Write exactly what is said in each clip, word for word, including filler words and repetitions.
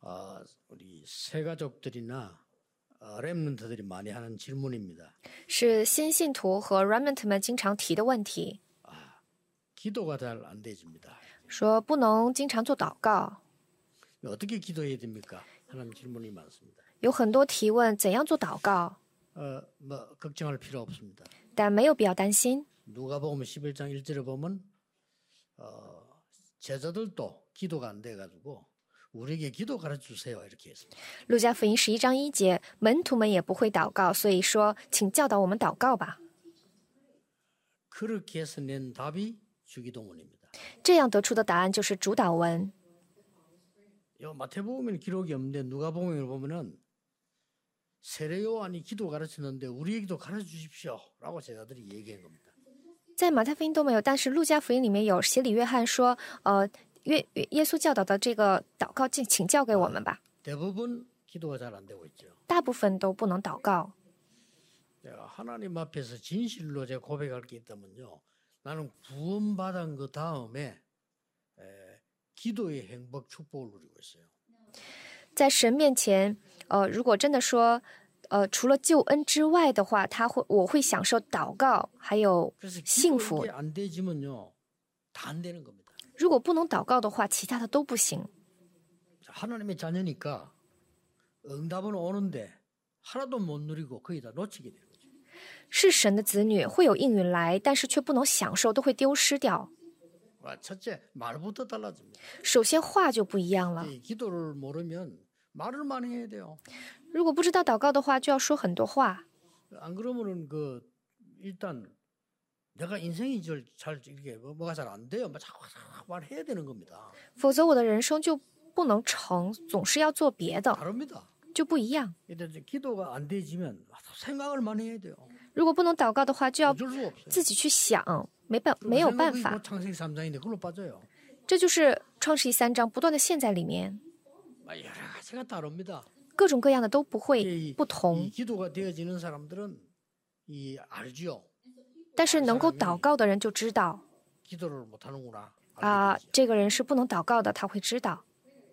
어, 우리 새가족들이나 어, 렘넌트들이 많이 하는 질문입니다. 是新信徒和 remnant 们经常提的问题， 기도가 잘 안 되집니다. 说不能经常做祷告， 어떻게 기도해야 됩니까? 하는 질문이 많습니다. 有很多提问，怎样做祷告？ 어, 뭐 걱정할 필요 없습니다. 但没有必要担心。 누가복음 십일 장 일 절에 보면 어, 제자들도 기도가 안 돼가지고 우리에게 기도 가르쳐주세요 이렇게 했습니다. 路加福音十一章一节，门徒们也不会祷告，所以说，请教导我们祷告吧。 그렇게 해서 낸 답이 주기도문입니다. 这样得出的答案就是主祷文。 요 마태복음에는 기록이 없는데 누가복음을 보면은 세례 요한이 기도 가르쳤는데 우리에게도 가르쳐 주십시오라고 제자들이 얘기한 겁니다. 在马太福音都没有，但是路加福音里面有洗礼约翰说，呃，约约耶稣教导的这个祷告，请请教给我们吧。 대부분 기도가 잘 안 되고 있죠. 大部分都不能祷告。 내가 하나님 앞에서 진실로 제가 고백할 게 있다면요. 나는 구원받은 그 다음에 에, 기도의 행복 축복을 누리고 있어요. 在神面前，呃，如果真的说，呃，除了救恩之外的话，他会，我会享受祷告还有 그래서 幸福 기도 이게 。 안 되지면요. 다 안 되는 겁니다. 如果不能祷告的话，其他的都不行。 하나님의 자녀니까 응답은 오는데 하나도 못 누리고 거의 다 놓치게 되는 거죠. 是神的子女会有应允来，但是却不能享受，都会丢失掉。 첫째 말부터 달라집니다. 首先话就不一样了。 이 기도를 모르면 말을 많이 해야 돼요. 如果不知道祷告的话，就要说很多话。 안 그러면은 그 일단 내가 인생이 잘, 잘 이렇게 뭐가 잘 안 돼요. 막 자꾸 자꾸 말해야 되는 겁니다. 否则我的人生就不能成，总是要做别的， 다릅니다. 就不一样。 일단 이제 기도가 안 되지면 생각을 많이 해야 돼요. 如果不能祷告的话，就要 어쩔 수가 없어요. 自己去想，没办没有办 생각이 法 곧 。 창세기 삼 장인데 그걸로 빠져요. 这就是创世纪三章不断的陷在里面， 막 여러 가지가 다릅니다. 各种各样的都不会 이, 不同 이 。 기도가 되어지는 사람들은 이 알지요. 但是能够祷告的人就知道 기도를 못하는구나. 啊、 알게 되죠. 这个人是不能祷告的，他会知道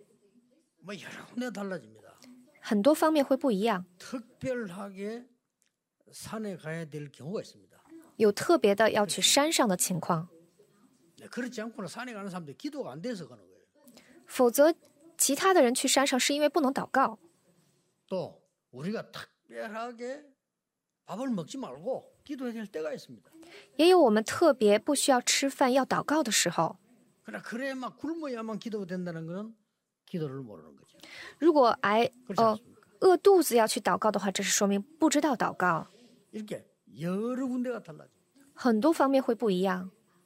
뭐 여러 군데 달라집니다. 很多方面会不一样， 특별하게 산에 가야 될 경우가 있습니다. 有特别的要去山上的情况， 네, 그렇지 않고는 산에 가는 사람들이 기도가 안 돼서 가는 거예요. 否则其他的人去山上是因为不能祷告。 또 우리가 특별하게 밥을 먹지 말고 기도해야 될 때가 있습니다. 也有我们特别不需要吃饭要祷告的时候。 그러나 그래 막 굶어야만 기도가 된다는 것은 기도를 모르는 거죠. 如果挨 그렇지 呃 않습니까? 饿肚子要去祷告的话，这是说明不知道祷告， 이렇게 여러 군데가 달라집니다. 很多方面会不一样。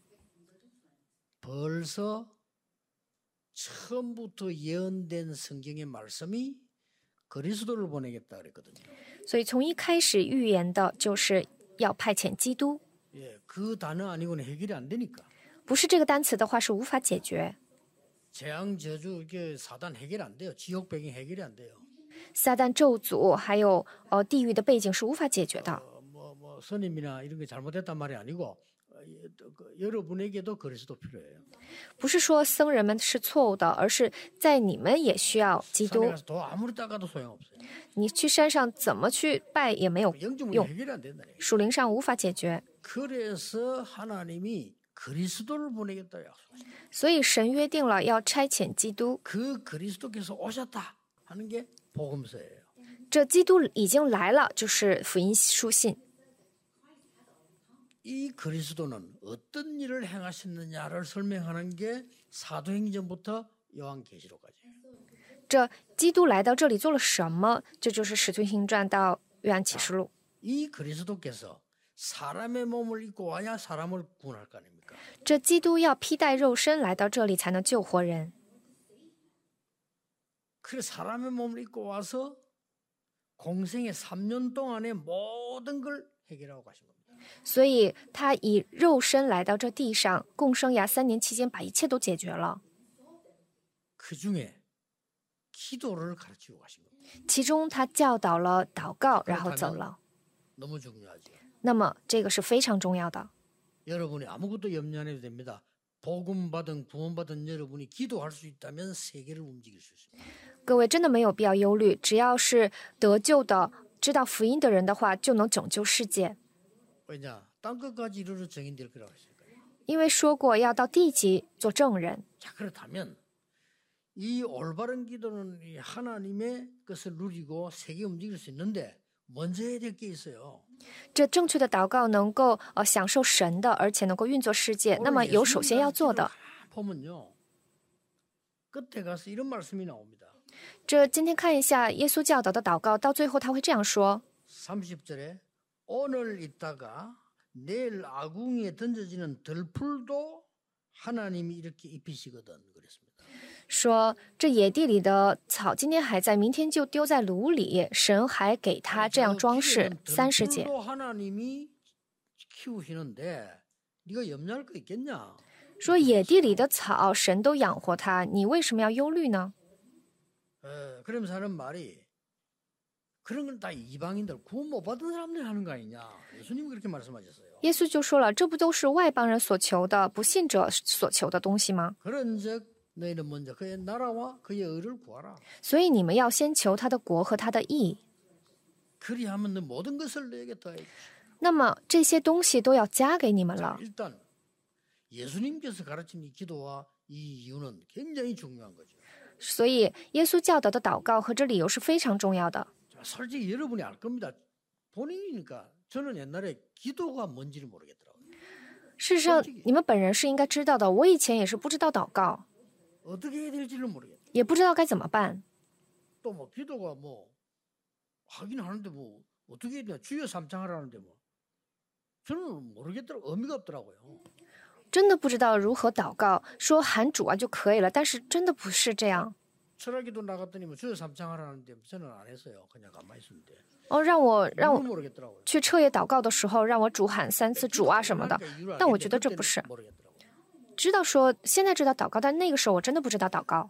벌써 처음부터 예언된 성경의 말씀이 그리스도를 보내겠다 그랬거든요. 所以从一开始预言的就是要派遣基督， 예, 그 단어 아니고는 해결이 안 되니까. 不是这个单词的话是无法解决。 재앙 저주 이게 사단 해결 안 돼요. 지옥 배경 해결이 안 돼요. 撒旦咒诅还有呃地狱的背景是无法解决的。 어, 뭐, 뭐 선임이나 이런 게 잘못됐단 말이 아니고 어, 예, 또 그, 여러분에게도 그리스도 필요해요. 不是说僧人们是错误的，而是在你们也需要基 산에 督。 가서 도 아무리 닦아도 소용없어요. 你去山上怎么去拜也没有 영적으로 用， 해결이 안 된다는 얘기예요. 属灵上无法解决。 그래서 하나님이 그리스도를 보내겠다 약속하셨어요. 所以神约定了要差遣基督， 그 그리스도께서 오셨다 하는 게 복음서예요. 这基督已经来了，就是福音书信。 이 그리스도는 어떤 일을 행하셨느냐를 설명하는 게 사도행전부터 요한계시록까지예요. 这基督来到这里做了什么？这就是使徒行传到约翰启示录。 이 그리스도께서 사람의 몸을 입고 와야 사람을 구원할 거 아닙니까? 这基督要披戴肉身来到这里，才能救活人。 그래 사람의 몸을 입고 와서 공생의 삼 년 동안의 모든 걸 해결하고 가신 겁니다. 所以他以肉身来到这地上，共生涯三年期间把一切都解决了。 그 중에 기도를 가르치고 가신 겁니다. 其中他教导了祷告，然后走了。 너무 중요하죠. 那么这个是非常重要的。 여러분이 아무것도 염려 안 해도 됩니다. 복음 받은 구원 받은 여러분이 기도할 수 있다면 세계를 움직일 수 있습니다. 各位真的没有必要忧虑，只要是得救的、知道福音的人的话，就能拯救世界。 왜냐? 땅 끝까지 이르러 증인될 거라고 했으니까요. 因为说过要到地极做证人。 자, 그렇다면 이 올바른 기도는 이 하나님의 것을 누리고 세계 움직일 수 있는데 먼저 해야 될 게 있어요. 这正确的祷告能够呃享受神的，而且能够运作世界。那么有首先要做的， 보면요. 끝에 가서 이런 말씀이 나옵니다. 这今天看一下耶稣教导的祷告，到最后他会这样说： 삼십 절에 오늘 있다가 내일 아궁이에 던져지는 들풀도 하나님이 이렇게 입히시거든 그랬습니다. 说这野地里的草今天还在，明天就丢在炉里，神还给他这样装饰。三十节， 하나님이 키우시는데 네가 염려할 거 있겠냐? 说野地里的草神都养活它，你为什么要忧虑呢？ 에, 그러면서 하는 말이 그런 건 다 이방인들 구원 못 받은 사람들이 하는 거 아니냐? 예수님이 그렇게 말씀하셨어요. 耶稣就说了，这不都是外邦人所求的、不信者所求的东西吗？ 그런즉 너희는 먼저 그의 나라와 그의 의를 구하라. 所以你们要先求他的国和他的义， 그리하면 너 모든 것을 너에게 더해. 那么这些东西都要加给你们 자, 了。 일단 예수님께서 가르친 이 기도와 이 이유는 굉장히 중요한 거죠. 所以耶稣教导的祷告和这理由是非常重要的。 자, 솔직히 여러분이 알 겁니다. 본인이니까 저는 옛날에 기도가 뭔지를 모르겠더라고요. 事实上，你们本人是应该知道的。我以前也是不知道祷告， 어떻게 해야 될지를 모르겠다. 也不知道该怎么办。 또 뭐 기도가 뭐 하긴 하는데 뭐 어떻게 해야 되냐. 주여 삼창하라는데 뭐 저는 모르겠더라고. 의미가 없더라고요. 真的不知道如何祷告，说喊主啊就可以了，但是真的不是这样。 철학기도 나갔더니 뭐 주여 삼창하라는데 저는 안 했어요. 그냥 가만히 있었는데. 哦，让我让我 모르겠더라고요. 去彻夜祷告的时候，让我主喊三次主啊什么的， 이유를 但我 알겠는데 觉得这 그때는 不是。 모르겠더라고요. 知道说现在知道祷告，但那个时候我真的不知道祷告。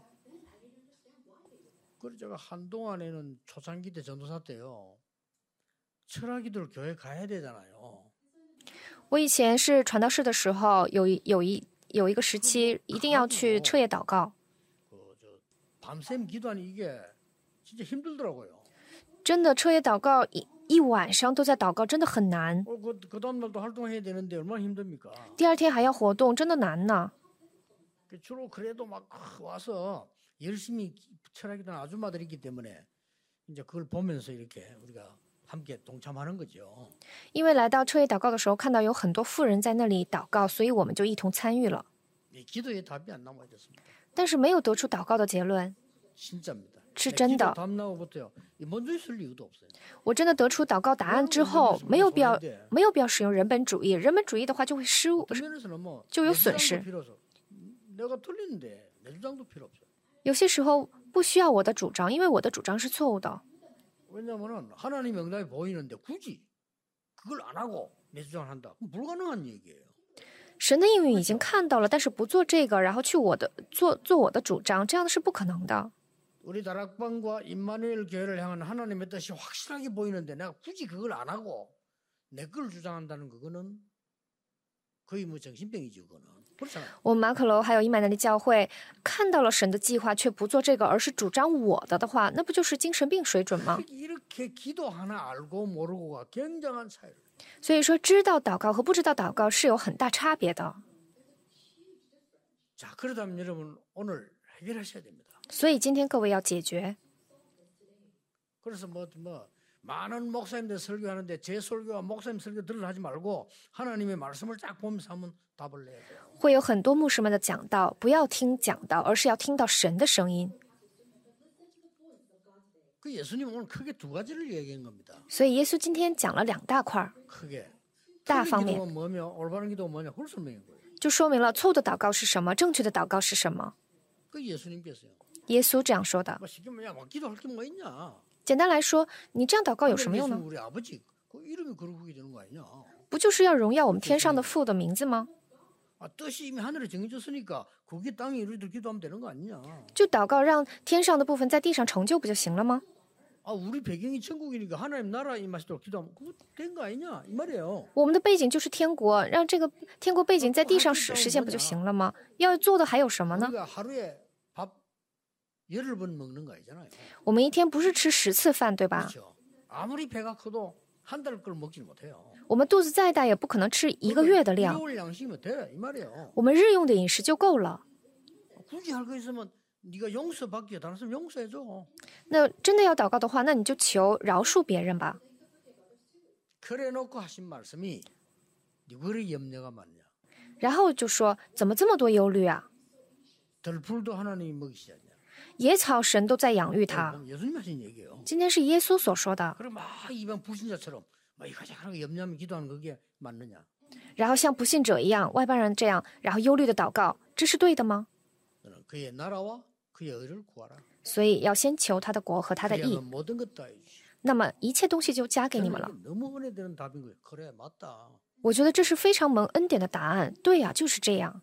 그래서 제가 한동안에는 초창기 때 전도사 때요. 철학기도를 교회 가야 되잖아요. 我以前是传道士的时候，有一有一有一个时期一定要去彻夜祷告， 그저 밤샘 기도하니 이게 진짜 힘들더라고요. 真的彻夜祷告一一晚上都在祷告，真的很难。 어, 그, 그 다음날도 활동해야 되는데 얼마나 힘듭니까? 第二天还要活动，真的难呢。 그 주로 그래도 막 와서 열심히 철학기도하는 아줌마들이 있기 때문에 이제 그걸 보면서 이렇게 우리가 함께 동참하는 거죠. 因为来到彻夜祷告的时候，看到有很多妇人在那里祷告，所以我们就一同参与了。 이 기도의 답이 안 나와졌습니다. 但是没有得出祷告的结论， 진짜입니다. 是真的。 기도 답 나오고부터요. 먼저 있을 이유도 없어요. 我真的得出祷告答案之后，没有必要没有必要使用人本主义。人本主义的话就会失误， 면에서는 뭐 就有 내 损 주장도 失。 필요 없어. 내가 틀리는데 내 주장도 필요 없어요. 有些时候不需要我的主张，因为我的主张是错误的。 왜냐하면 하나님의 응답이 보이는데 굳이 그걸 안 하고 내 주장을 한다. 그럼 불가능한 얘기예요. 神的应允已经看到了，但是不做这个，然后去我的做做我的主张，这样的是不可能的。 우리 다락방과 임마누엘 교회를 향한 하나님의 뜻이 확실하게 보이는데 내가 굳이 그걸 안 하고 내 걸 주장한다는 그거는 거의 뭐 정신병이지 그거는. 그렇잖아요. 我们马可楼还有伊玛内利教会看到了神的计划，却不做这个，而是主张我的的话，那不就是精神病水准吗？ 이렇게 기도 하나 알고 모르고가 굉장한 차이를. 所以说，知道祷告和不知道祷告是有很大差别的。 자, 그러다면 여러분 오늘 해결하셔야 됩니다. 所以今天各位要解决。 그래서 뭐, 뭐 많은 목사님들 설교하는데 제 설교와 목사님 설교 들으러 하지 말고 하나님의 말씀을 쫙 보면서 한번 답을 내야 돼요. 会有很多牧师们的讲道，不要听讲道，而是要听到神的声音。 그 예수님 오늘 크게 두 가지를 얘기한 겁니다. 所以耶稣今天讲了两大块儿， 크게. 大 틀린 方面 기도가 뭐며 올바른 기도가 뭐냐 그걸 설명한 거예요. 就说明了错误的祷告是什么，正确的祷告是什么。 그 예수님께서요. 耶稣这样说的。 뭐 쉽게 뭐냐 뭐 기도할 게 뭐 있냐. 简单来说，你这样祷告有什么用呢？ 우리 아버지 그 이름이 그러게 되는 거 아니냐. 不就是要荣耀我们天上的父的名字吗？ 아, 뜻이 이미 하늘에 정해졌으니까 그게 땅에 이루어질 기도하면 되는 거 아니냐. 就祷告让天上的部分在地上成就不就行了吗？ 아, 우리 배경이 천국이니까 하나님 나라 임하시도록 기도하면 그거 된 거 아니냐 이 말이에요. 我们的背景就是天国，让这个天国背景在地上实实现不就行了吗？要做的还有什么呢？ 우리가 하루에 밥 열흘 번 먹는 거 아니잖아요. 我们一天不是吃十次饭，对吧？ 그렇죠. 아무리 배가 커도 한 달 걸 먹지는 못해요. 我们肚子再大也不可能吃一个月的量， 일개월 양식이면 돼, 이 말이에요. 我们日用的饮食就够了。 굳이 할 거 있으면 네가 용서받기에 다른 사람 용서해줘. 那真的要祷告的话，那你就求饶恕别人吧。 그래 놓고 하신 말씀이 누구의 염려가 많냐. 然后就说怎么这么多忧虑啊？ 들풀도 하나님이 먹이시지 않냐. 野草神都在养育它。 예수님 하신 얘기예요. 今天是耶稣所说的。 그럼 막 이방 불신자처럼 막 이거 하나가 염려하면 기도하는 그게 맞느냐? 然后像不信者一样，外邦人这样，然后忧虑的祷告，这是对的吗？ 그의 나라와 그의 의를 구하라. 所以要先求他的国和他的义， 그리하면 모든 것 다 해주시. 那么一切东西就加给你们了。 너무 은혜되는 답인 거예요. 그래 맞다. 我觉得这是非常蒙恩典的答案。对呀、就是这样。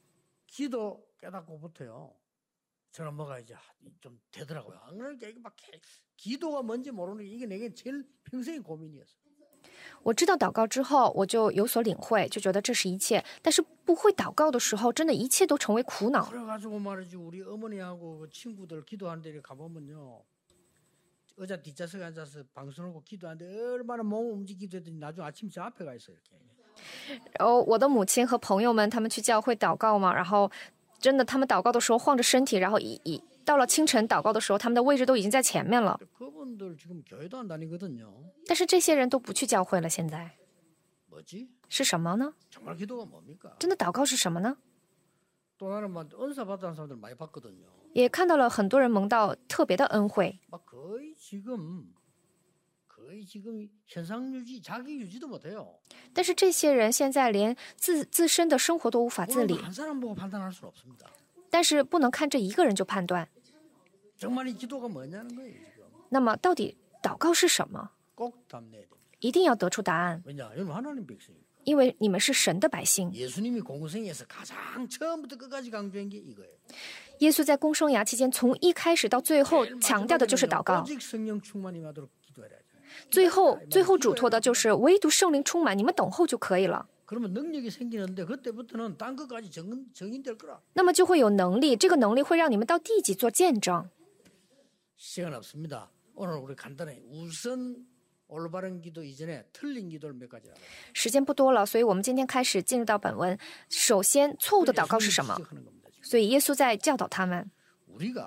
기도 깨닫고부터요. 저는 뭐가 이제 좀 되더라고요. 안 그러니까 이게 막 기도가 뭔지 모르는 게 이게 내게 제일 평생의 고민이었어요. 我知道祷告之后，我就有所领会，就觉得这是一切。但是不会祷告的时候，真的一切都成为苦恼。 그래가지고 말이지 우리 어머니하고 그 친구들 기도하는 데 가보면요. 의자 뒷좌석에 앉아서 방송하고 기도하는데 얼마나 몸 움직이기도 했더니 나중에 아침 저 앞에 가 있어요. 이렇게. 然后我的母亲和朋友们他们去教会祷告嘛，然后真的他们祷告的时候晃着身体，然后一一到了清晨祷告的时候，他们的位置都已经在前面了。 그분들 지금 교회도 안 다니거든요. 但是这些人都不去教会了，现在 뭐지? 是什么呢？ 정말 기도가 뭡니까? 真的祷告是什么呢？ 또 나는 막 은사 받은 사람들 많이 봤거든요. 也看到了很多人蒙到特别的恩惠， 막 거의 지금 거의 지금 현상 유지, 자기 유지도 못해요. 但是这些人现在连自自身的生活都无法自 오늘 理， 한 사람 보고 판단할 수는 없습니다. 但是不能看这一个人就判断。 정말 이 기도가 뭐냐는 거예요. 지금 那么到底祷告是什么？ 꼭 답내야 됩니다. 一定要得出答案， 왜냐? 여러분 하나님 백성이니까. 因为你们是神的百姓。 예수님이 공생에서 가장 처음부터 끝까지 강조한 게 이거예요. 耶稣在公生涯期间，从一开始到最后强调的就是祷告。 오직 성령 충만이 하도록 기도해라. 最后，最后嘱托的就是唯独圣灵充满，你们等候就可以了。 그러면 능력이 생기는데 그때부터는 딴 것까지 정, 정인될 거라. 那么就会有能力，这个能力会让你们到地级做见证。 시간 없습니다. 오늘 우리 간단히 우선 올바른 기도 이전에 틀린 기도를 몇 가지 알아요. 时间不多了，所以我们今天开始进入到本文。首先，错误的祷告是什么？ 지적하는 겁니다, 지금. 所以耶稣在教导他们。 우리가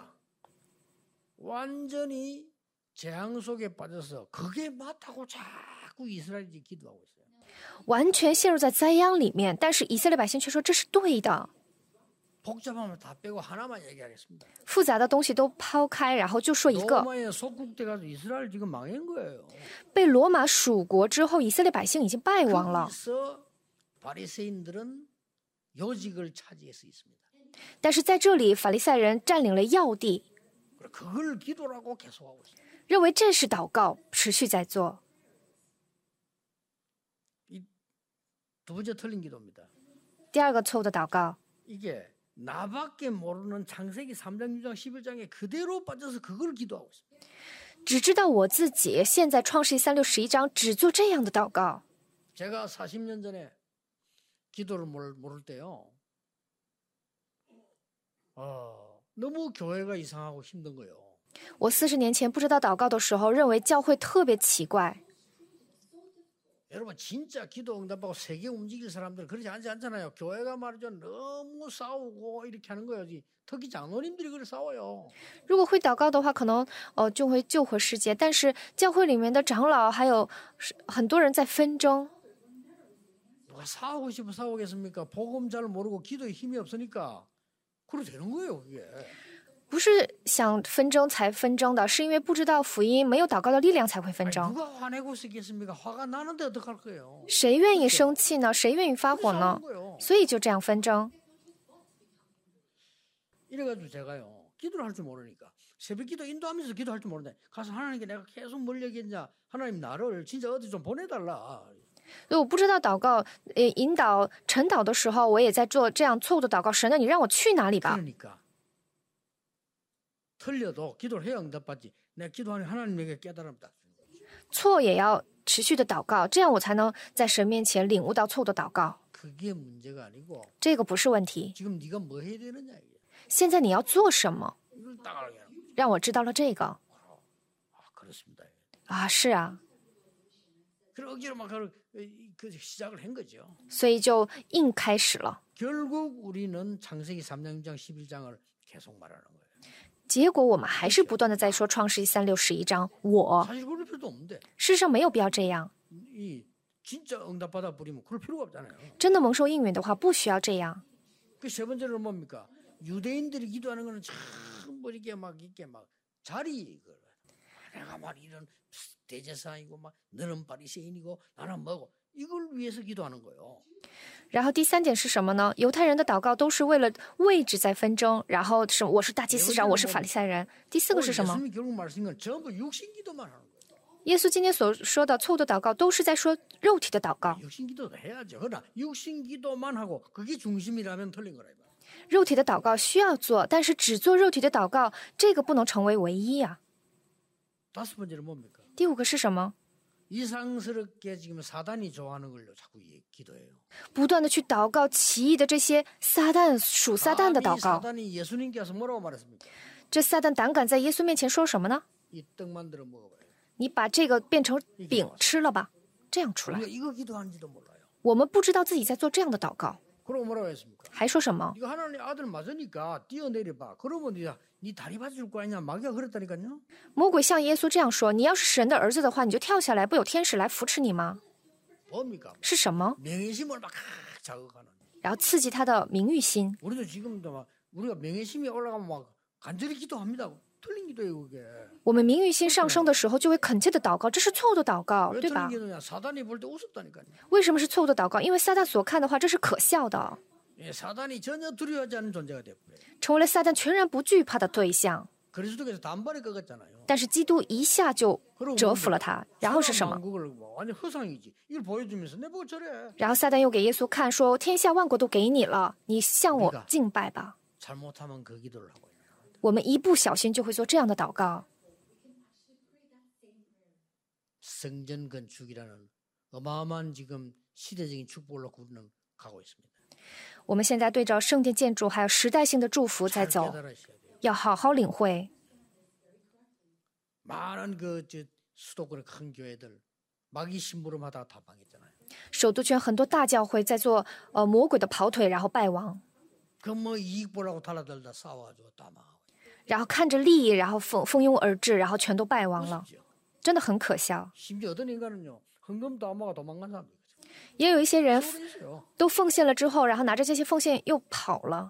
완전히 재앙 속에 빠져서 그게 맞다고 자꾸 이스라엘이 기도하고 있어요. 完全陷入在灾殃里面，但是以色列百姓却说这是对的。 복잡하면 다 빼고 하나만 얘기하겠습니다. 复杂的东西都抛开，然后就说一个。 로마에 속국돼가지고 이스라엘 지금 망한 거예요. 被罗马属国之后，以色列百姓已经败亡了。 거기서 바리새인들은 요직을 차지할 수 있습니다. 但是在这里，法利赛人占领了要地， 그리고 그걸 기도라고 계속하고 있어요. 认为这是祷告，持续在做。 이 두 번째 틀린 기도입니다. 第二个错误的祷告， 이게 나밖에 모르는 창세기 삼 장, 육 장, 십일 장에 그대로 빠져서 그걸 기도하고 있습니다. 只知道我自己。现在创世记三六十一章只做这样的祷告。 제가 사십 년 전에 기도를 모를, 모를 때요. 어, 너무 교회가 이상하고 힘든 거예요. 我四十年前不知道祷告的时候，认为教会特别奇怪。 여러분 진짜 기도 응답하고 세계 움직일 사람들 그렇지 않지 않잖아요. 교회가 말이죠. 너무 싸우고 이렇게 하는 거예요. 특히 장로님들이 그래 싸워요. 如果会祷告的话，可能呃就会救回世界。但是教会里面的长老还有很多人在纷争。 누가 싸우고 싶어 싸우겠습니까? 복음 잘 모르고 기도에 힘이 없으니까 그래 되는 거예요. 그게. 不是想纷争才纷争的，是因为不知道福音，没有祷告的力量才会纷 아니, 争。 누가 화내고 있겠습니까? 화가 나는데 어떡할 거예요? 谁愿意生气呢？谁愿意发火呢？ 싸우는 거예요. 所以就这样纷争。 이래가지고 제가요 기도를 할 줄 모르니까 새벽기도 인도하면서 기도할 줄 모르는데 가서 하나님께 내가 계속 뭘 얘기했냐 하나님 나를 진짜 어디 좀 보내달라. 所以我不知道祷告，呃，引导晨祷的时候，我也在做这样错误的祷告。神啊，你让我去哪里吧？ 그러니까 틀려도 기도를 해야 응답받지. 내가 기도하는 하나님에게 깨달음 딱 주는 거지. 错也要持续的祷告，这样我才能在神面前领悟到错误的祷告。 그게 문제가 아니고 这个不是问题。 지금 네가 뭐 해야 되느냐 이게. 现在你要做什么？ 이걸 딱 알게 하는 거예요. 让我知道了这个 아, 그렇습니다. 啊，是啊， 그래 억지로 막 그, 그 시작을 한 거죠. 所以就硬开始了。 결국 우리는 창세기 삼 장, 육 장, 십일 장을 계속 말하는 거예요. 结果我们还是不断的在说创世纪三六十一章，我 사실 그럴 필요도 없는데 事实上没有必要这样， 이 진짜 응답받아 버리면 그럴 필요가 없잖아요. 真的蒙受应允的话，不需要这样。 그 세 번째로는 뭡니까? 유대인들이 기도하는 거는 참뭐 이렇게 막 이렇게 막 자리 이거 내가 말 이런 대제사이고 막 너는 바리새인이고 나는 뭐고 이걸 위해서 기도하는 거예요. 然后第三点是什么呢？犹太人的祷告都是为了位置在纷争，然后是我是大祭司长，我是法利赛人。第四个是什么？ 예수님이 결국 말씀인 건 전부 육신 기도만 하는 거예요. 耶稣今天所说的错误的祷告，都是在说肉体的祷告。 육신 기도도 해야죠. 그러나 육신 기도만 하고 그게 중심이라면 틀린 거라. 肉体的祷告需要做，但是只做肉体的祷告，这个不能成为唯一啊。 다섯 번째는 뭡니까? 第五个是什么？ 이상스럽게 지금 사단이 좋아하는 걸로 자꾸 기도해요. 不断的去祷告奇异的这些撒旦属撒旦的祷 아니, 告。 사단이 예수님께 와서 뭐라고 말했습니까? 这撒旦胆敢在耶稣面前说什么呢？ 이 떡 만들어 먹어봐요. 你把这个变成饼吃了吧，这样出来。 우리가 이거 기도하는지도 몰라요. 我们不知道自己在做这样的祷告， 그러고 뭐라고 했습니까? 还说什么？ 이거 하나님 아들 맞으니까 뛰어내려봐. 그러면 네가 네 다리 받쳐줄 거 아니냐? 마귀가 그랬다니까요. 魔鬼向耶稣这样说：“你要是神的儿子的话，你就跳下来，不有天使来扶持你吗？ 뭡니까? 是什么？ 명예심을 막 자극하는. 然后刺激他的名誉心。 우리도 지금도 막 우리가 명예심이 올라가면 막 간절히 기도합니다. 틀린 기도예요 그게. 我们名誉心上升的时候，就会恳切的祷告，这是错误的祷告， 왜 对 틀린 吧？ 기도냐? 사단이 볼 때 우습다니까요. 为什么是错误的祷告？因为撒旦所看的话，这是可笑的， 예, 사단이 전혀 두려워하지 않는 존재가 되어버려요. 成为了撒旦全然不惧怕的对象。 그리스도께서 단발에 꺾었잖아요. 但是基督一下就折服了他，然后是什么？ 왕국을 뭐 완전 허상이지. 이걸 보여주면서 내 보고 저래. 然后撒旦又给耶稣看，说：“天下万国都给你了，你向我敬拜吧。” 잘못하면 그 기도를 하고 있는. 我们一不小心就会做这样的祷告。 성전 건축이라는 어마어마한 지금 시대적인 축복을 놓고 우리는 가고 있습니다. 我们现在对着圣殿建筑还有时代性的祝福在 잘 走， 깨달으셔야 돼요. 要好好领会。 많은 그저 수도권의 큰 교회들 마귀 심부름하다가 다 망했잖아요. 首都圈很多大教会在做呃魔鬼的跑腿，然后败亡， 그 뭐 이익 보려고 달라들다 싸워가지고 다 망하고. 然后看着利益，然后蜂蜂拥而至，然后全都败亡了， 그렇죠. 真的很可笑。 심지어 어떤 인간은요 헌금도 안 먹어 도망간 사람도 있어요. 也有一些人 그런 게 있어요. 都奉献了之后，然后拿着这些奉献又跑了，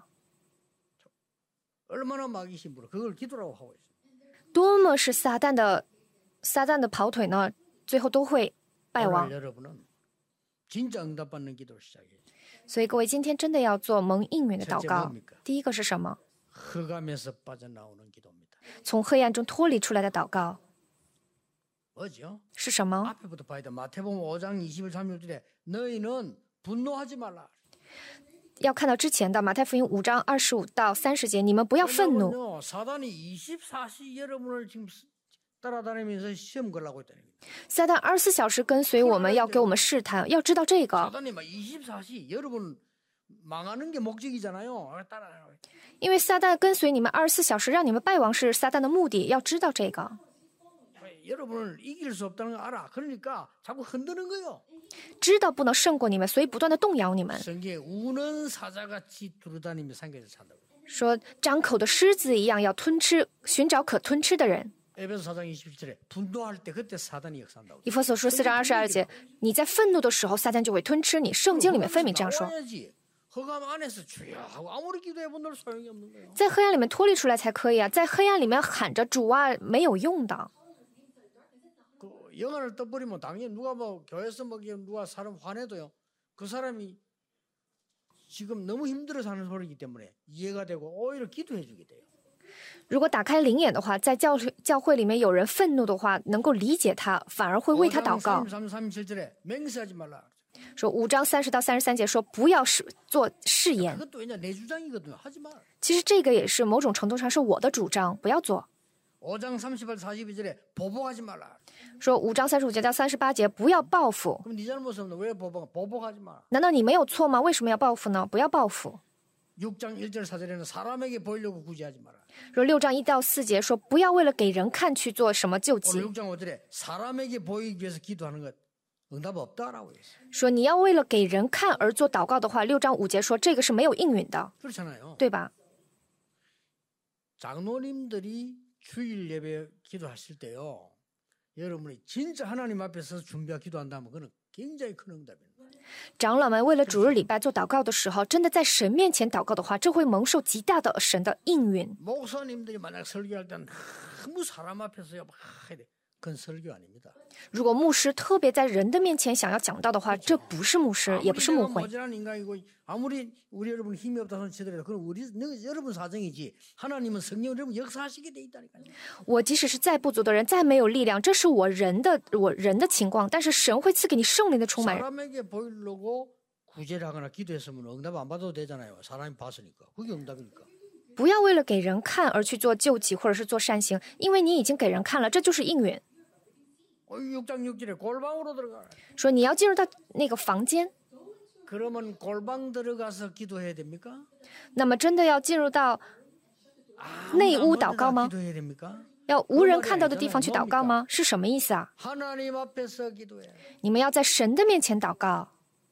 얼마나 마귀 심부름 그걸 기도라고 하고 있어요. 多么是撒旦的撒旦的跑腿呢？最后都会败亡。 오늘 여러분은 진짜 응답받는 기도를 시작해요. 所以各位今天真的要做蒙应允的祷 첫째 告 뭡니까? 。 第一个是什么？ 흑암에서 빠져나오는 기도입니다. 从黑暗中脱离出来的祷告 뭐죠? 是什么？ 앞에부터 봐야 돼. 마태복음 오 장 이십일 삼십일절에 너희는 분노하지 말라. 要看到之前的马太福音五章二十五到三十节，你们不要愤怒， 왜냐면요, 사단이 이십사 시 여러분을 지금 따라다니면서 시험 걸라고 했다는 거예요. 撒旦二十四小时跟随我们，要给我们试探，要知道这个， 사단이 막 이십사 시 여러분 망하는 게 목적이잖아요. 따라다니고. 因为撒旦跟随你们二十四小时，让你们败亡是撒旦的目的，要知道这个， 여러분을 이길 수 없다는 거 알아. 그러니까 자꾸 흔드는 거예요. 知道不能胜过你们，所以不断的动摇你们， 성경에 우는 사자같이 두루다니며 산에서 산다고. 说张口的狮子一样要吞吃，寻找可吞吃的人。 에베소 사 장 이십칠 절에 분노할 때 그때 사단이 역사한다고. 以弗所书四章二十二节，你在愤怒的时候，撒旦就会吞吃你。圣经里面分明这样说， 나와야지. 허감 안에서 주여 하고 아무리 기도해 본들 소용이 없는 거예요. 在黑暗里面脱离出来才可以啊，在黑暗里面喊着主啊，没有用的。 그 영안을 떠버리면 당연히 누가 뭐 교회에서 뭐 누가 사람 화내도요. 그 사람이 지금 너무 힘들어 사는 소리이기 때문에 이해가 되고 오히려 기도해 주게 돼요. 如果打开灵眼的话，在教教会里面有人愤怒的话，能够理解他，反而会为他祷告。 삼십삼, 삼십칠 절에 맹세하지 말라. 说五章三十到三十三节说不要是做誓言， 그것도 왜냐 내 주장이거든요. 하지 마. 其实这个也是某种程度上是我的主张，不要做。 오 장 삼십팔, 사십이 절에 보복하지 말라. 说五章三十五节到三十八节不要报复， 그럼 네 잘못은 왜 보복? 보복하지 마. 难道你没有错吗？为什么要报复呢？不要报复。 육 장 일 절 사 절에는 사람에게 보이려고 굳이 하지 마라. 说六章一到四节说，不要为了给人看去做什么救 오늘 济， 육 장 오 절에 사람에게 보이기 위해서 기도하는 것 응답 없다라고 했어요. 说你要为了给人看而做祷告的话，六章五节说这个是没有应允的， 그렇잖아요. 对吧？ 장로님들이 주일 예배 기도하실 때요. 여러분이 진짜 하나님 앞에서 준비하고 기도한다면 그는 굉장히 큰 응답입니다. 长老们为了主日礼拜做祷告的时候，真的在神面前祷告的话，这会蒙受极大的神的应允。 목사님들이 만약 설교할 때는 너무 사람 앞에서요 막 해야 돼. 그건 설교 아닙니다. 如果牧师特别在人的面前想要讲道的话，这不是牧师，也不 아무리 是牧 내가 会。 모자란 인간이고 아무리 우리 여러분 힘이 없다는 치더라도 그건 우리 너- 여러분 사정이지. 하나님은 성령 여러분 역사하시게 돼 있다니까요. 我即使是再不足的人，再没有力量，这是我人的我人的情况，但是神会赐给你圣灵的充满。 사람에게 보이려고 구제하거나 기도했으면 응답 안 받아도 되잖아요. 사람이 봤으니까. 그게 응답이니까. 不要为了给人看而去做救济或者是做善行，因为你已经给人看了，这就是应允。 어, 육 장 육 절에 골방으로 들어가. 说你要进入到那个房间， 그러면 골방 들어가서 기도해야 됩니까? 那么真的要进入到 아무도 内 안 屋 보는 祷告 데다 吗？ 기도해야 됩니까? 要无人看到的地方去祷告吗？是什么意思啊？ 하나님 앞에서 기도해. 你们要在神的面前祷告。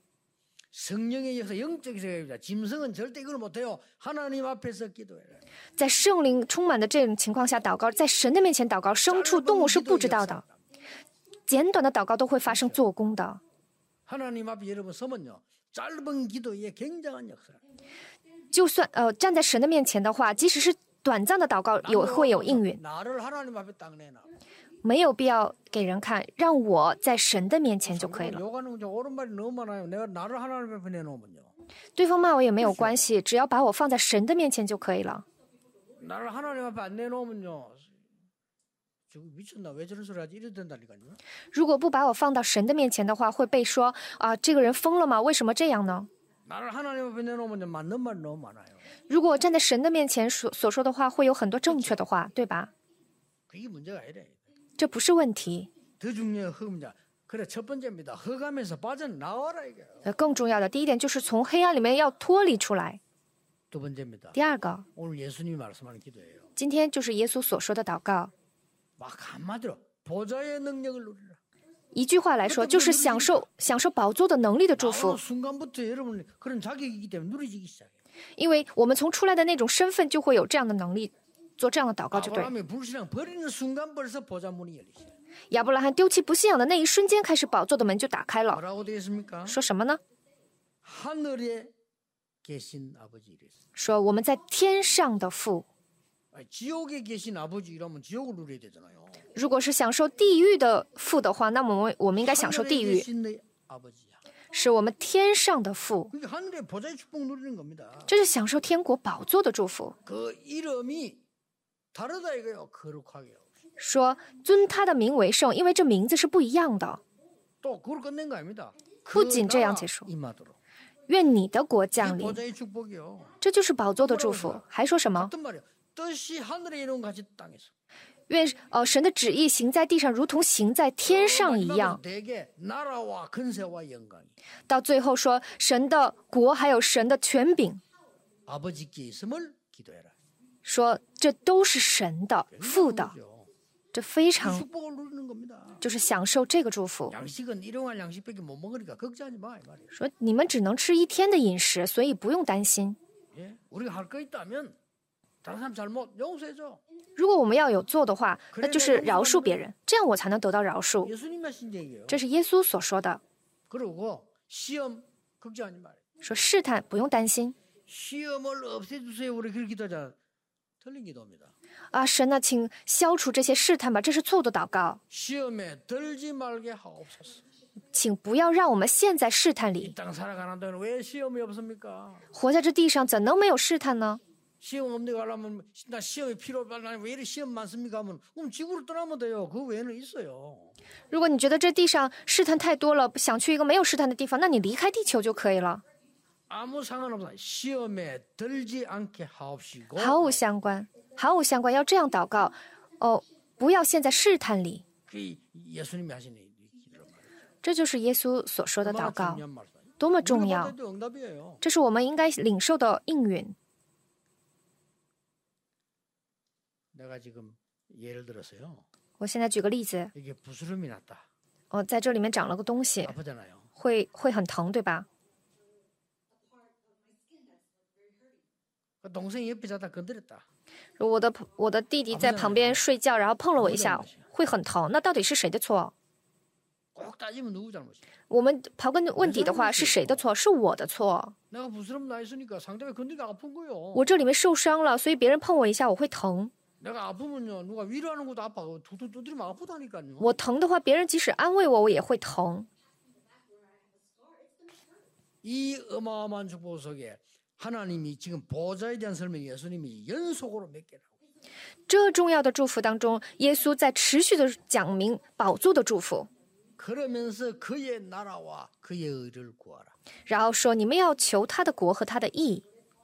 성령의 역사 영적 세계입니다. 짐승은 절대 이걸 못해요. 하나님 앞에서 기도해라. 在圣灵充满的这种情况下祷告，在神的面前祷告，牲畜、动物是不知道的。简短的祷告都会发生做工的。 하나님 앞에 여러분 서면요. 짧은 기도에 굉장한 역사. 就算呃站在神的面前的话，即使是短暂的祷告，有会有应允， 나를 하나님 앞에 딱 내놔. 没有必要给人看，让我在神的面前就可以了。 욕하는 거 옳은 말이 너무 많아요. 내가 나를 하나님 앞에 내놓으면요. 对方骂我也没有关系，只要把我放在神的面前就可以了。 나를 하나님 앞에 안 내놓으면요. 저거 미쳤나? 왜 저런 소리 하지? 이래 된다니까요. 如果不把我放到神的面前的话，会被说啊，这个人疯了吗？为什么这样呢？ 나를 하나님 앞에 내놓으면 맞는 말 너무 많아요. 如果我站在神的面前所所说的话，会有很多正确的话，对吧？ 그게 문제가 아니래. 这不是问题。 더 중요한 흑자. 그래 첫 번째입니다. 흑암에서 빠져나와라 이게. 呃，更重要的第一点就是从黑暗里面要脱离出来。 두 번째입니다. 第二个， 오늘 예수님이 말씀하는 기도예요. 今天就是耶稣所说的祷告。 막 한마디로 보좌의 능력을 누리라. 一句话来说，就是享受享受宝座的能力的祝 나오는 福。 순간부터 여러분 그런 자격이기 때문에 누리지기 시작해요. 因为我们从出来的那种身份，就会有这样的能力，做这样的祷告就对。 아브라함이 불신앙 버리는 순간 벌써 보좌 문이 열리시죠. 亚伯拉罕丢弃不信仰的那一瞬间开始，宝座的门就打开了。 뭐라고 되어 있습니까? 说什么呢？ 하늘에 계신 아버지 이랬어요. 说我们在天上的父。 아니, 지옥에 계신 아버지 이러면 지옥을 누려야 되잖아요. 如果是享受地狱的父的话，那么我们我们应该享受 하늘에 地狱， 계신 내 아버지야. 是我们天上的父， 그게 하늘의 보좌의 축복 누리는 겁니다. 这是享受天国宝座的祝福。 그 이름이 다르다 이거예요. 거룩하게요. 说尊他的名为圣，因为这名字是不一样的。 또 그걸 끝낸 거 아닙니다. 그 不仅这样 나라 结束， 임하도록. 愿你的国 이 降临， 보좌의 축복이요. 这就是宝座的祝福。还说什么？ 같은 말이에요. 뜻이 하늘에 이룬 같이 땅에서. 愿呃神的旨意行在地上，如同行在天上一样。 대개 나라와 근세와 영광이 到最后说，神的国还有神的权柄， 아버지께 있음을 기도해라. 说这都是神的父的， 그죠? 这非 이 常 축복을 누리는 겁니다. 就是享受这个祝福。 양식은 일용할 양식밖에 못 먹으니까 걱정하지 마 이 말이에요. 说你们只能吃一天的饮食，所以不用担心。 예? 우리가 할 거 있다면 다른 사람 잘못 용서해줘. 如果我们要有做的话，那就是饶恕别人，这样我才能得到饶恕。 예수님 하신 얘기예요. 这是耶稣所说的。 그리고 시험 걱정하지 말아요. 说试探不用担心 시험을 없애주세요. 우리 그렇게 기도하자. 틀린 기도입니다. 啊，神呢，请消除这些试探吧，这是错误的祷告， 시험에 들지 말게 하옵소서. 请不要让我们陷在试探 이 里。 땅 살아가는 동안 왜 시험이 없습니까? 活在这地上怎能没有试探呢？ 시험 없는 데 가려면 나 시험이 필요 없다. 왜 이렇게 시험 많습니까? 하면 그럼 지구를 떠나면 돼요. 그 외에는 있어요. 如果你觉得这地上试探太多了，想去一个没有试探的地方，那你离开地球就可以了， 아무 상관없어. 시험에 들지 않게 하옵시고. 毫无相关，毫无相关。要这样祷告，哦，不要陷在试探里。 그 예수님이 하신 기도란 말이에요. 这就是耶稣所说的祷 얼마나 告， 중요한 말씀. 多么 우리가 重要！ 받아야 될 응답이에요. 这是我们应该领受的应允。 내가 지금 예를 들어서요. 我现在举个例子， 이게 부스럼이 났다. 哦，在这里面长了个东西， 아프잖아요. 会会很疼，对吧？ 그 동생이 옆에 자다 건드렸다. 我的朋我的弟弟在旁边睡觉，然后碰了我一下，会很疼。那到底是谁的错？ 꼭 따지면 누구 잘못이야? 我们刨根问底的话，是谁的错？是我的错。 내가 부스럼 나 있으니까 상대가 건드리니까 아픈 거요. 我这里面受伤了，所以别人碰我一下，我会疼。 내가 아프면요 누가 위로하는 것도 아파. 툭툭 두드리면 아프다니까요. 我疼的话，别人即使安慰我，我也会疼。 이 어마어마한 축복 속에 하나님이 지금 보좌에 대한 설명 예수님이 연속으로 몇 개라고. 这重要的祝福当中，耶稣在持续的讲明宝座的祝福， 그러면서 그의 나라와 그의 의를 구하라. 然后说你们要求他的国和他的义。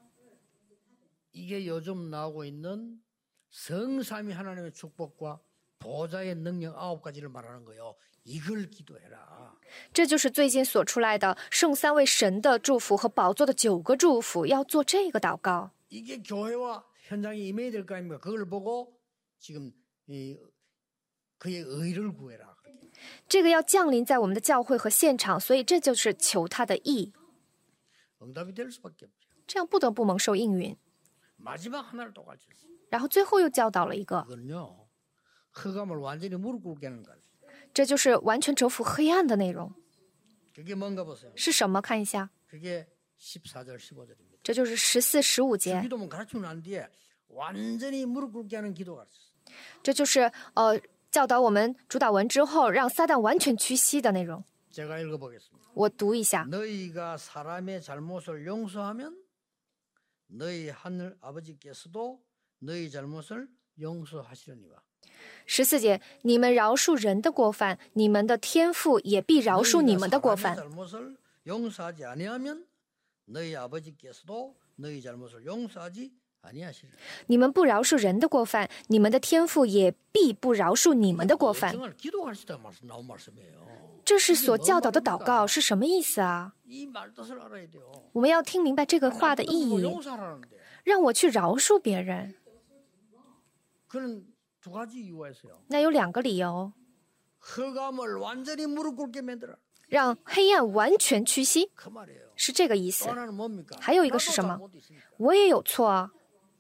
이게 요즘 나오고 있는 성삼위 하나님의 축복과 보좌의 능력 아홉 가지를 말하는 거요. 이걸 기도해라. 这就是最近所出来的圣三位神的祝福和宝座的九个祝福，要做这个祷告。 이게 교회와 현장에 임해야 될 거 아닙니까? 그걸 보고 지금 이 그의 의를 구해라. 这个要降临在我们的教会和现场，所以这就是求他的义， 응답이 될 수밖에 없죠. 这样不得不蒙受应允。 마지막 하나를 또 가르쳤어요. 然后最后又教导了一个， 그건요. 흑암을 완전히 무릎 꿇게 하는 거예요. 这就是完全折服黑暗的内容 그게 뭔가 보세요. 是什么？看一下， 그게 십사 절 십오 절입니다. 这就是十四、十五节， 기도문 가르치고 난 뒤에 완전히 무릎 꿇게 하는 기도 가르쳤어요. 这就是呃教导我们主导文之后让撒旦完全屈膝的内容。 제가 읽어보겠습니다. 我读一下， 너희가 사람의 잘못을 용서하면 너희 하늘 아버지께서도 너희 잘못을 용서하시려니와. 十四节，你们饶恕人的过犯，你们的天父也必饶恕你们的过 사람의 犯。 잘못을 용서하지 아니하면 너희 아버지께서도 너희 잘못을 용서하지 아니하시리라. 你们不饶恕人的过犯，你们的天父也必不饶恕你们的过犯。 정말 기도하시다 말씀 나온 말씀이에요. 这是所教导的祷告是什么意思啊？ 이 말뜻을 알아야 돼요. 我们要听明白这个话的意 뭐 义， 용서하라는데 让我去饶恕别人。 그는 두 가지 이유가 있어요. 那有两个理由， 흑암을 완전히 무릎 꿇게 만들어. 让黑暗完全屈膝， 그 말이에요. 是这个意 또 思。 하나는 뭡니까? 还有一个 나도 是什么？ 잘못 있으니까. 我也有错啊。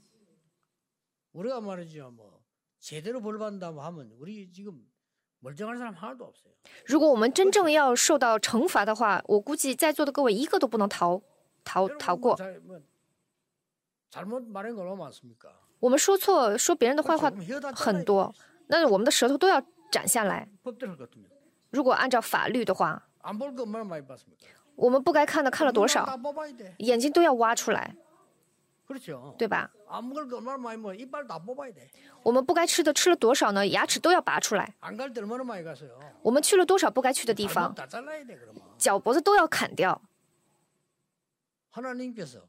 우리가 말이죠. 뭐 제대로 벌 받는다고 하면 우리 지금 멀쩡한 사람 하나도 없어요. 如果我们真正要受到惩罚的话，我估计在座的各位一个都不能逃逃逃 여러분 뭐 过。 잘, 뭐 잘못 말한 거 얼마나 많습니까? 我们说错、说别人的坏话 조금 혀다 很多，那我们的舌头都要斩下来。 법대로 할 것 같으면 如果按照法律的话， 안 볼 거 얼마나 많이 봤습니까? 我们不该看的看了多 다 少， 뽑아야 돼. 眼睛都要挖出来， 그렇죠. 对吧？ 안 먹을 거 얼마나 많이 먹어. 이빨 다 뽑아야 돼. 我们不该吃的吃了多少呢？牙齿都要拔出来。 안 갈 때 얼마나 많이 갔어요. 我们去了多少不该去的地 발목 方， 다 잘라야 돼 그러면. 脚脖子都要砍掉。 하나님께서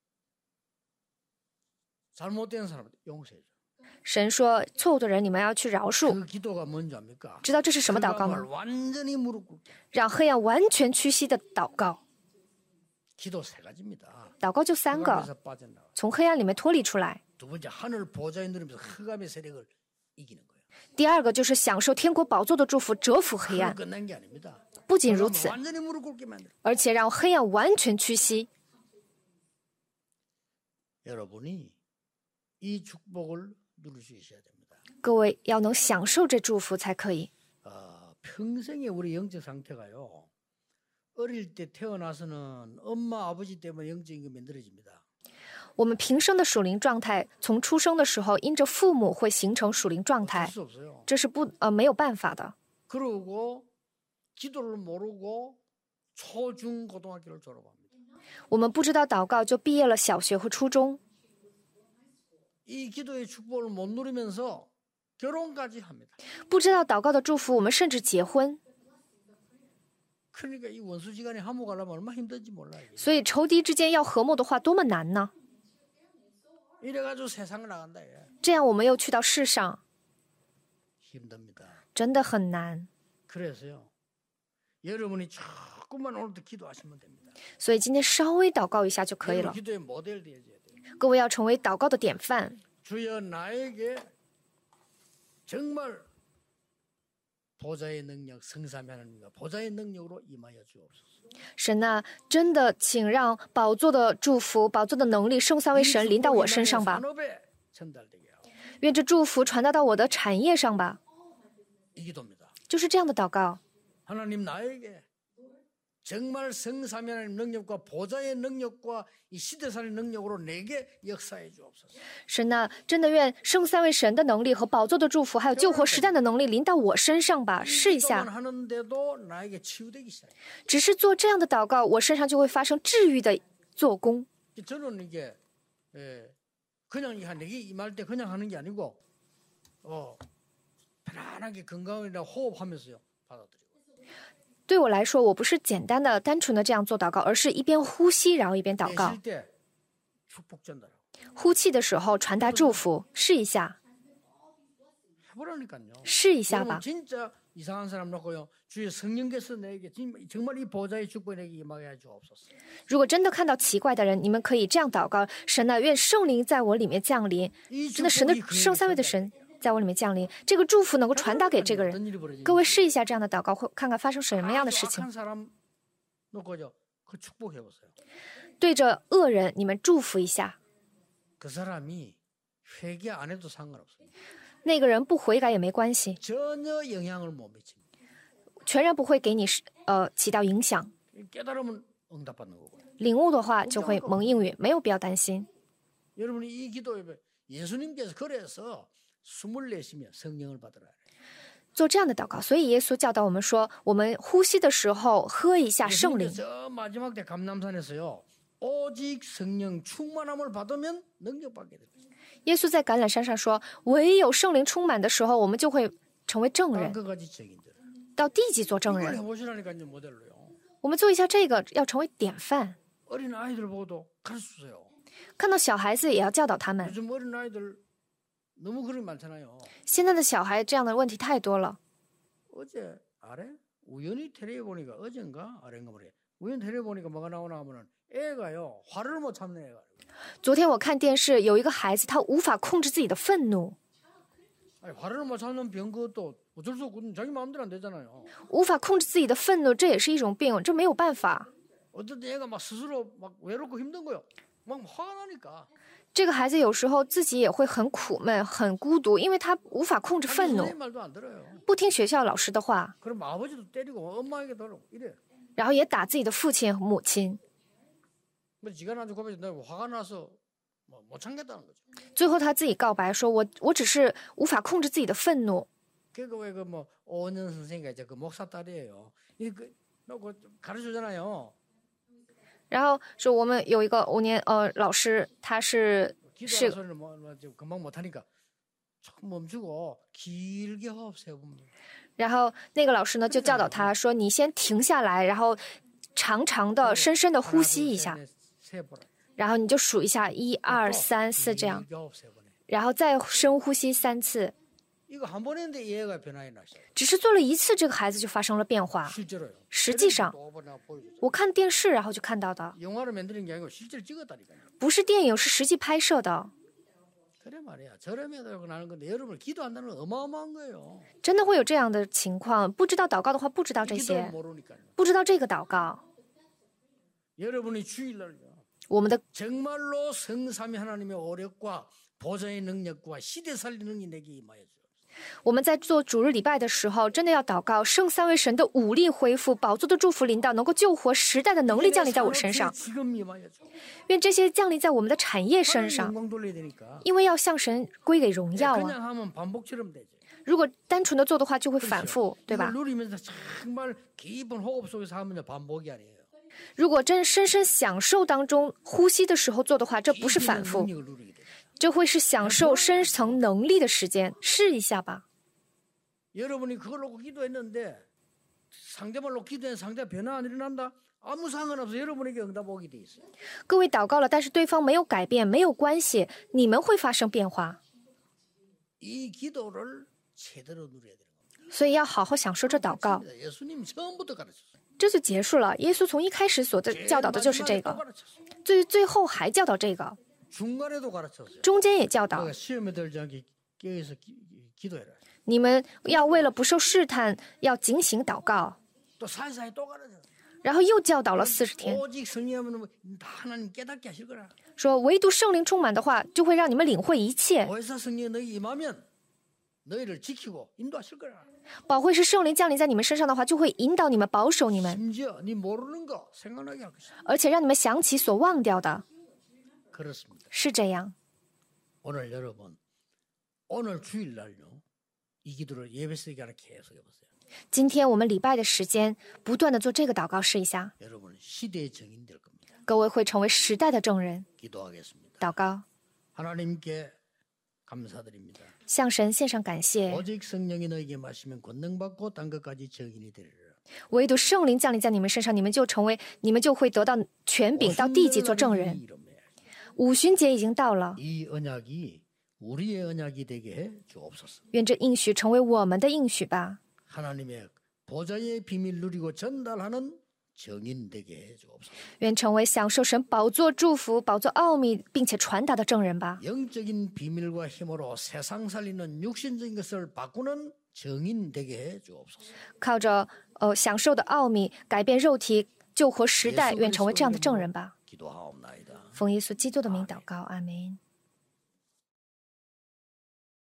잘못된 사람한테 용서해 줘. 神说，错误的人你们要去饶恕。 그 기도가 뭔지 압니까? 知道这是什么祷告 흑암을 吗？ 완전히 무릎 꿇게. 让黑暗完全屈膝的祷告。 기도 세 가지입니다. 祷告就三个， 흑암에서 빠져나와. 从黑暗里面脱离出来。 두 번째 하늘 보좌에 누리면서 흑암의 세력을 이기는 거예요. 第二个就是享受天国宝座的祝福，折服黑 그걸 暗。 끝난 게 아닙니다. 不仅如 흑암을 此， 완전히 무릎 꿇게 만들어. 而且让黑暗完全屈膝。 여러분이 이 축복을 누릴 수 있어야 됩니다. 各位要能享受这祝福才可以。 어, 평생의 우리 영적 상태가요. 어릴 때 태어나서는 엄마 아버지 때문에 영적인 게 만들어집니다. 我们平生的属灵状态，从出生的时候，因着父母会形成属灵状 어쩔 态， 수 없어요. 这是不呃没有办法的。 그러고 기도를 모르고 초중 고등학교를 졸업합니다. 我们不知道祷告就毕业了小学和初中， 이 기도의 축복을 못 누리면서 결혼까지 합니다. 不知道祷告的祝福，我们甚至结婚。 그러니까 이 원수지간에 화목하려면 얼마나 힘든지 몰라요. 所以仇敌之间要和睦的话，多么难呢？ 이래가지고 세상을 나간다. 얘. 这样我们又去到世上， 힘듭니다. 真的很难。 그래서요. 여러분이 조금만 오늘도 기도하시면 됩니다. 所以今天稍微祷告一下就可以 여러분 了。 기도의 모델 되어줘야 돼요. 各位要成为祷告的典范。 주여 나에게 정말 보좌의 능력, 성삼위 하나님과 보좌의 능력으로 임하여 주옵소서. 神呐、真的，请让宝座的祝福、宝座的能力、圣三位神临到我身上吧。 산업에 전달되게 하고 愿这祝福传达到我的产业上吧。 이 기도입니다. 就是这样的祷告。 하나님 나에게 정말 성삼위 하나님 능력과 보좌의 능력과 이 시대살의 능력으로 내게 역사해 주옵소서. 神呐、真的愿圣三位神的能力和宝座的祝福，还有救活时代的能力临到我身上吧。试一 기도만 下， 하는데도 나에게 치유되기 시작해요. 只是做这样的祷告，我身上就会发生治愈的做工。 저는 이게 예, 그냥 이 내게 임할 때 그냥 하는 게 아니고 어, 편안하게 건강이라 호흡하면서요 받아들이고. 对我来说，我不是简单的、单纯的这样做祷告，而是一边呼吸，然后一边祷告。 내쉴 때 축복 전달하고 呼气的时候传达祝福，试一下， 해보라니까요. 试一下吧 여러분 。 진짜 이상한 사람 놓고요. 주의 성령께서 내게 정말 이 보좌의 축복이 내게 임하게 해 주옵소서. 如果真的看到奇怪的人，你们可以这样祷告：神呐、愿圣灵在我里面降临， 이 真的神的 축복이 圣三位的神在我里面降临，这个祝福能够传达给这个 어떤 人。 일이 벌어지는지. 各位试一下这样的祷告，会看看发生什么样的 아주 事情。 악한 사람 놓고요. 그 축복해 보세요. 对着恶人，你们祝福一下， 그 사람이 회개 안 해도 상관없어요. 那个人不悔改也没关系， 전혀 영향을 못 미칩니다. 全然不会给你呃起到影响。 깨달으면 응답받는 거고요. 领悟的话就会蒙应允，没有必要担心。 여러분이 이 기도에 예수님께서 그래서 숨을 내쉬며 성령을 받으라. 做这样的祷告，所以耶稣教导我们说，我们呼吸的时候喝一下圣灵。 저 마지막 때 감남산에서요. 오직 성령 충만함을 받으면 능력받게 됩니다. 耶稣在橄榄山上说，唯有聖灵充满的时候，我们就会成为证人， 그까지 적인들. 到地级做证 이걸 人。 해보시라니까요 모델로요. 我们做一下这个，要成为典范。 어린 아이들 보고도 가르쳐주세요. 看到小孩子也要教导他们。 요즘 어린 아이들 너무 그런 게 많잖아요. 现在的小孩这样的问题太多了。 어제 아래 우연히 텔레비 보니까 어젠가 아래인가 모르 우연히 텔레비 보니까 뭐가 나오나 하면은 애가요 화를 못 참는 애가. 昨天我看电视，有一个孩子他无法控制自己的愤怒， 아니 화를 못 참는 병 그것도 어쩔 수 없고 자기 마음대로 안 되잖아요. 无法控制自己的愤怒，这也是一种病，这没有办法。 어떤 애가 막 스스로 막 외롭고 힘든 거요. 막 화가 나니까. 这个孩子有时候自己也会很苦闷、很孤独，因为他无法控制愤怒， 선생님 말도 안 들어요. 不听学校老师的话， 그럼 아버지도 때리고 엄마에게 돌고 이래. 然后也打自己的父亲和母亲。 뭐 지가 나중에 고백해 내가 화가 나서 뭐 못 참겠다는 거죠. 最后他自己告白说：“我我只是无法控制自己的愤怒。 그러니까 왜 그 뭐 오은영 선생님이 이제 그 목사 딸이에요. 이그 그 가르쳐주잖아요. ” 然后说我们有一个五年呃老师，他是 기도하는 是 소리를 뭐, 뭐 지금 금방 못 하니까 조금 멈추고 길게 호흡 세우면 然后那个老师呢就教导他说：“你先停下来，然后长长的、深深的呼吸一下， 세보라. 然后你就数一下一二三四这样， 길게 호흡 세보네. 然后再深呼吸三次。 이거 한 번 했는데 얘가 변화가 났어요. 只是做了一次，这个孩子就发生了变化。 실제로요. 实际上， 또 보나 보여줬어요. 我看电视然后就看到的， 영화를 만드는 게 아니고 실제로 찍었다니까요. 不是电影，是实际拍摄的。 그래 말이야. 저렴해도 나는 건데 여러분 기도한다는 건 어마어마한 거예요. 真的会有这样的情况，不知道祷告的话，不知道这 기도를 些， 모르니까요. 不知道这个祷告。 여러분이 주일날요. 我们的 정말로 성삼위 하나님의 오력과 보좌의 능력과 시대 살리는 능력이 내게 임하여 주옵소서. 我们在做主日礼拜的时候，真的要祷告，圣三位神的武力恢复，宝座的祝福临到，能够救活时代的能力降临在我身上。 지금 임하여 주옵소서. 愿这些降临在我们的产业身上， 영광 돌려야 되니까. 因为要向神归给荣耀啊。 그냥 하면 반복처럼 되죠. 如果单纯的做的话，就会反复，对 이걸 吧？ 누리면서 정말 깊은 호흡 속에서 하면 반복이 아니에요. 如果真深深享受当中呼吸的时候做的话，这不是反 깊은 复， 능력을 누리게 돼요. 这会是享受深层能力的时间。试一下吧。 여러분이 그걸 놓고 기도했는데 상대만 놓고 기도했는데 상대가 변화 안 일어난다? 아무 상관없어. 여러분에게 응답 오게 돼 있어요. 各位祷告了，但是对方没有改变，没有关系，你们会发生变化。 이 기도를 제대로 누려야 되는 겁니다. 所以要好好享受这祷告， 예수님이 처음부터 가르쳤어요. 这就结束了。耶稣从一开始所的 제일 教导的就是这 마지막에 또 个， 가르쳤어요. 最最后还教导这个， 중간에도 가르쳤어요. 中间也教导 너가 시험에 들지 않게 깨어서 기- 기도해라. 你们要为了不受试探，要警醒祷告。 또 사이사이 또 가르쳤어요. 然后又教导了四十天， 오직 성령하면 다 하나님 깨닫게 하실 거라. 说唯独圣灵充满的话，就会让你们领会一切。 보혜사 성령이 너희 임하면 너희를 지키고 인도하실 거라. 保惠师圣灵降临在你们身上的话，就会引导你们、保守你们， 심지어 네 모르는 거 생각나게 할 것이다. 而且让你们想起所忘掉的。 그렇습니다. 是这样。 오늘 여러분 오늘 주일날요 이 기도를 예배 시간에 계속 해보세요. 今天我们礼拜的时间，不断的做这个祷告，试一下， 여러분 시대의 정인 될 겁니다. 各位会成为时代的证人。 기도하겠습니다. 祷告， 하나님께 감사드립니다. 向神献上感谢。 오직 성령이 너에게 마시면 권능받고 딴 것까지 정인이 되리라. 唯独圣灵降临在你们身上，你们就成为，你们就会得到权柄，到地级做证人。 이름에 五旬节已经到了， 이 언약이 우리의 언약이 되게 해 주옵소서. 愿这应许成为我们的应许吧。 하나님의 보좌의 비밀 누리고 전달하는 정인 되게 해 주옵소서. 愿成为享受神宝座祝福、宝座奥秘，并且传达的证人吧。 영적인 비밀과 힘으로 세상 살리는 육신적인 것을 바꾸는 정인 되게 해 주옵소서. 靠着呃享受的奥秘，改变肉体，救活时代，愿成为这样的证人吧。 기도하옵나이다. 奉耶稣基督的名祷告，阿门。